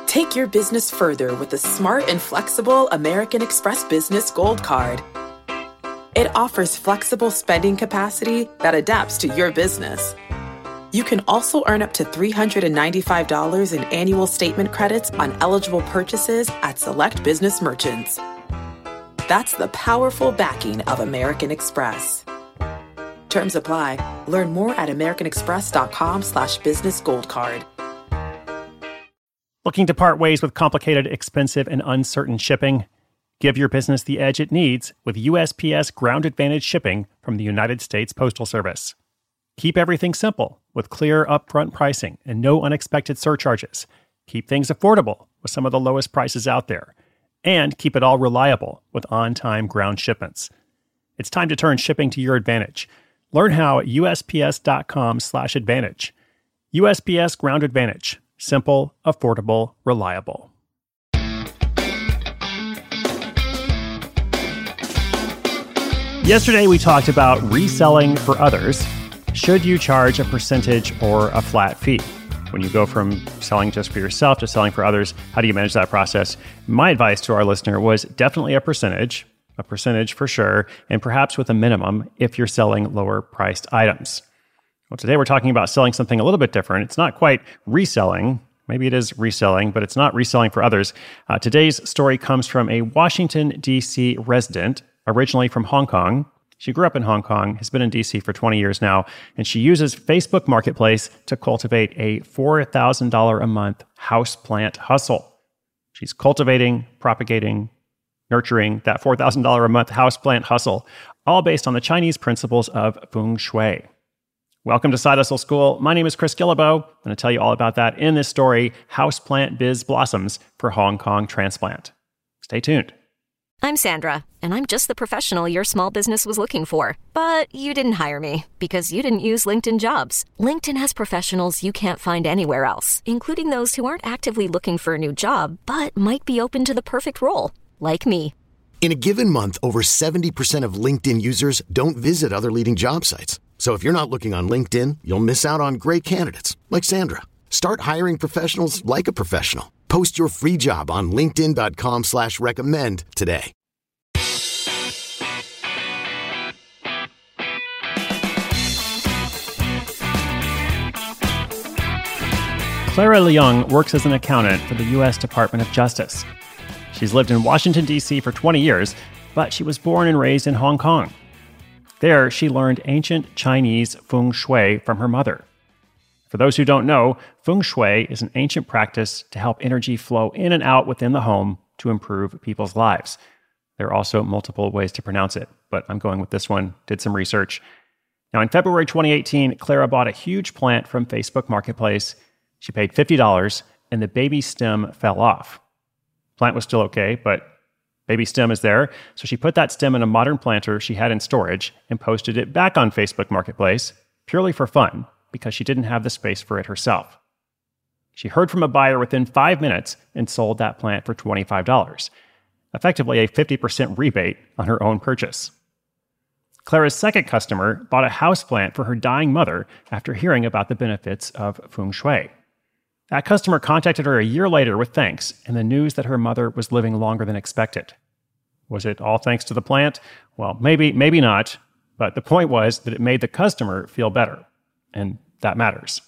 Take your business further with the smart and flexible American Express Business Gold Card. It offers flexible spending capacity that adapts to your business. You can also earn up to $395 in annual statement credits on eligible purchases at select business merchants. That's the powerful backing of American Express. Terms apply. Learn more at americanexpress.com/business gold card. Looking to part ways with complicated, expensive, and uncertain shipping? Give your business the edge it needs with USPS Ground Advantage shipping from the United States Postal Service. Keep everything simple with clear upfront pricing and no unexpected surcharges. Keep things affordable with some of the lowest prices out there. And keep it all reliable with on-time ground shipments. It's time to turn shipping to your advantage. Learn how at USPS.com/advantage. USPS Ground Advantage. Simple, affordable, reliable. Yesterday we talked about reselling for others. Should you charge a percentage or a flat fee? When you go from selling just for yourself to selling for others, how do you manage that process? My advice to our listener was definitely a percentage for sure, and perhaps with a minimum if you're selling lower priced items. Well, today we're talking about selling something a little bit different. It's not quite reselling. Maybe it is reselling, but it's not reselling for others. Today's story comes from a Washington, D.C. resident, originally from Hong Kong. She grew up in Hong Kong, has been in D.C. for 20 years now, and she uses Facebook Marketplace to cultivate a $4,000 a month houseplant hustle. She's cultivating, propagating, nurturing that $4,000 a month houseplant hustle, all based on the Chinese principles of feng shui. Welcome to Side Hustle School. My name is Chris Guillebeau. I'm going to tell you all about that in this story, Houseplant Biz Blossoms for Hong Kong Transplant. Stay tuned. I'm Sandra, and I'm just the professional your small business was looking for. But you didn't hire me because you didn't use LinkedIn Jobs. LinkedIn has professionals you can't find anywhere else, including those who aren't actively looking for a new job, but might be open to the perfect role, like me. In a given month, over 70% of LinkedIn users don't visit other leading job sites. So if you're not looking on LinkedIn, you'll miss out on great candidates like Sandra. Start hiring professionals like a professional. Post your free job on linkedin.com/recommend today. Clara Leung works as an accountant for the U.S. Department of Justice. She's lived in Washington, D.C. for 20 years, but she was born and raised in Hong Kong. There, she learned ancient Chinese feng shui from her mother. For those who don't know, feng shui is an ancient practice to help energy flow in and out within the home to improve people's lives. There are also multiple ways to pronounce it, but I'm going with this one, did some research. Now, in February 2018, Clara bought a huge plant from Facebook Marketplace. She paid $50, and the baby stem fell off. Plant was still okay, but baby stem is there, so she put that stem in a modern planter she had in storage and posted it back on Facebook Marketplace, purely for fun, because she didn't have the space for it herself. She heard from a buyer within 5 minutes and sold that plant for $25, effectively a 50% rebate on her own purchase. Clara's second customer bought a houseplant for her dying mother after hearing about the benefits of feng shui. That customer contacted her a year later with thanks and the news that her mother was living longer than expected. Was it all thanks to the plant? Well, maybe not, but the point was that it made the customer feel better, and that matters.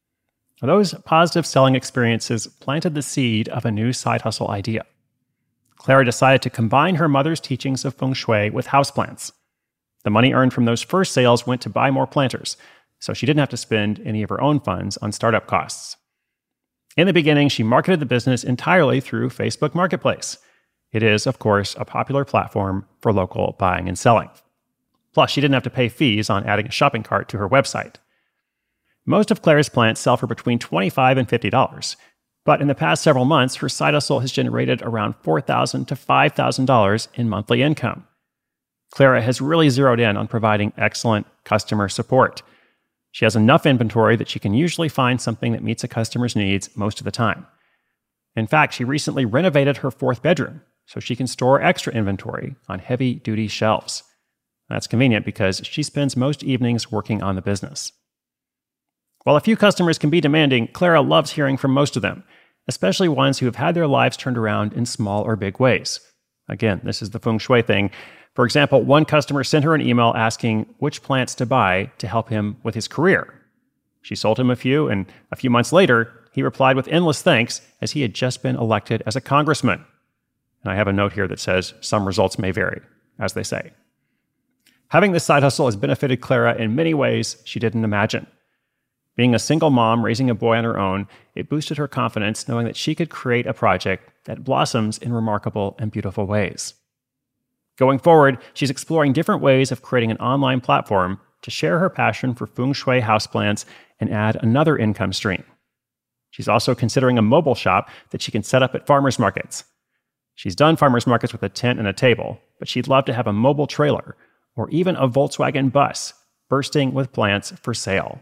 Those positive selling experiences planted the seed of a new side hustle idea. Clara decided to combine her mother's teachings of feng shui with houseplants. The money earned from those first sales went to buy more planters, so she didn't have to spend any of her own funds on startup costs. In the beginning, she marketed the business entirely through Facebook Marketplace. It is, of course, a popular platform for local buying and selling. Plus, she didn't have to pay fees on adding a shopping cart to her website. Most of Clara's plants sell for between $25 and $50, but in the past several months, her side hustle has generated around $4,000 to $5,000 in monthly income. Clara has really zeroed in on providing excellent customer support. She has enough inventory that she can usually find something that meets a customer's needs most of the time. In fact, she recently renovated her fourth bedroom so she can store extra inventory on heavy-duty shelves. That's convenient because she spends most evenings working on the business. While a few customers can be demanding, Clara loves hearing from most of them. especially ones who have had their lives turned around in small or big ways. Again, this is the feng shui thing. For example, one customer sent her an email asking which plants to buy to help him with his career. She sold him a few, and a few months later, he replied with endless thanks as he had just been elected as a congressman. And I have a note here that says, some results may vary, as they say. Having this side hustle has benefited Clara in many ways she didn't imagine. Being a single mom raising a boy on her own, it boosted her confidence knowing that she could create a project that blossoms in remarkable and beautiful ways. Going forward, she's exploring different ways of creating an online platform to share her passion for feng shui houseplants and add another income stream. She's also considering a mobile shop that she can set up at farmers markets. She's done farmers markets with a tent and a table, but she'd love to have a mobile trailer or even a Volkswagen bus bursting with plants for sale.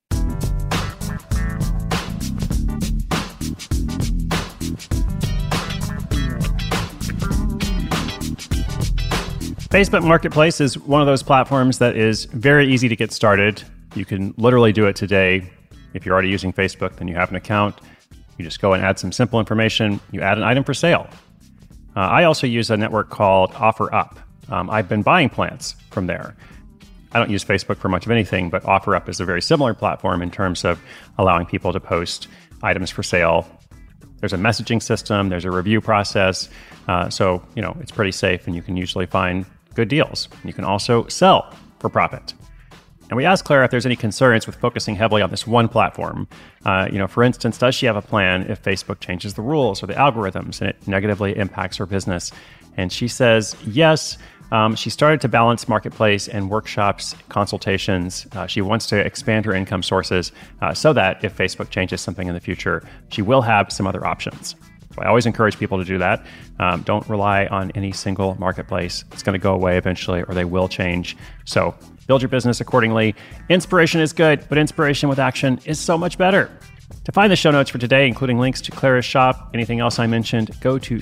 Facebook Marketplace is one of those platforms that is very easy to get started. You can literally do it today. If you're already using Facebook, then you have an account. You just go and add some simple information. You add an item for sale. I also use a network called OfferUp. I've been buying plants from there. I don't use Facebook for much of anything, but OfferUp is a very similar platform in terms of allowing people to post items for sale. There's a messaging system. There's a review process. So, it's pretty safe, and you can usually find good deals. You can also sell for profit. And we asked Clara if there's any concerns with focusing heavily on this one platform. For instance, does she have a plan if Facebook changes the rules or the algorithms and it negatively impacts her business? And she says, yes. She started to balance marketplace and workshops, consultations. She wants to expand her income sources so that if Facebook changes something in the future, she will have some other options. So I always encourage people to do that. Don't rely on any single marketplace. It's going to go away eventually, or they will change. So build your business accordingly. Inspiration is good, but inspiration with action is so much better. To find the show notes for today, including links to Clara's shop, anything else I mentioned, go to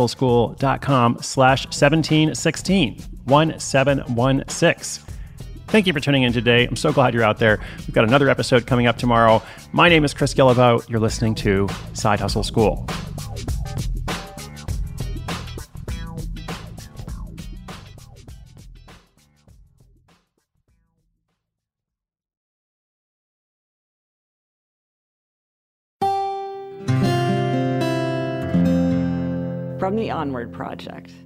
sidehustleschool.com/1716, 1716. Thank you for tuning in today. I'm so glad you're out there. We've got another episode coming up tomorrow. My name is Chris Guillebeau. You're listening to Side Hustle School. From the Onward Project.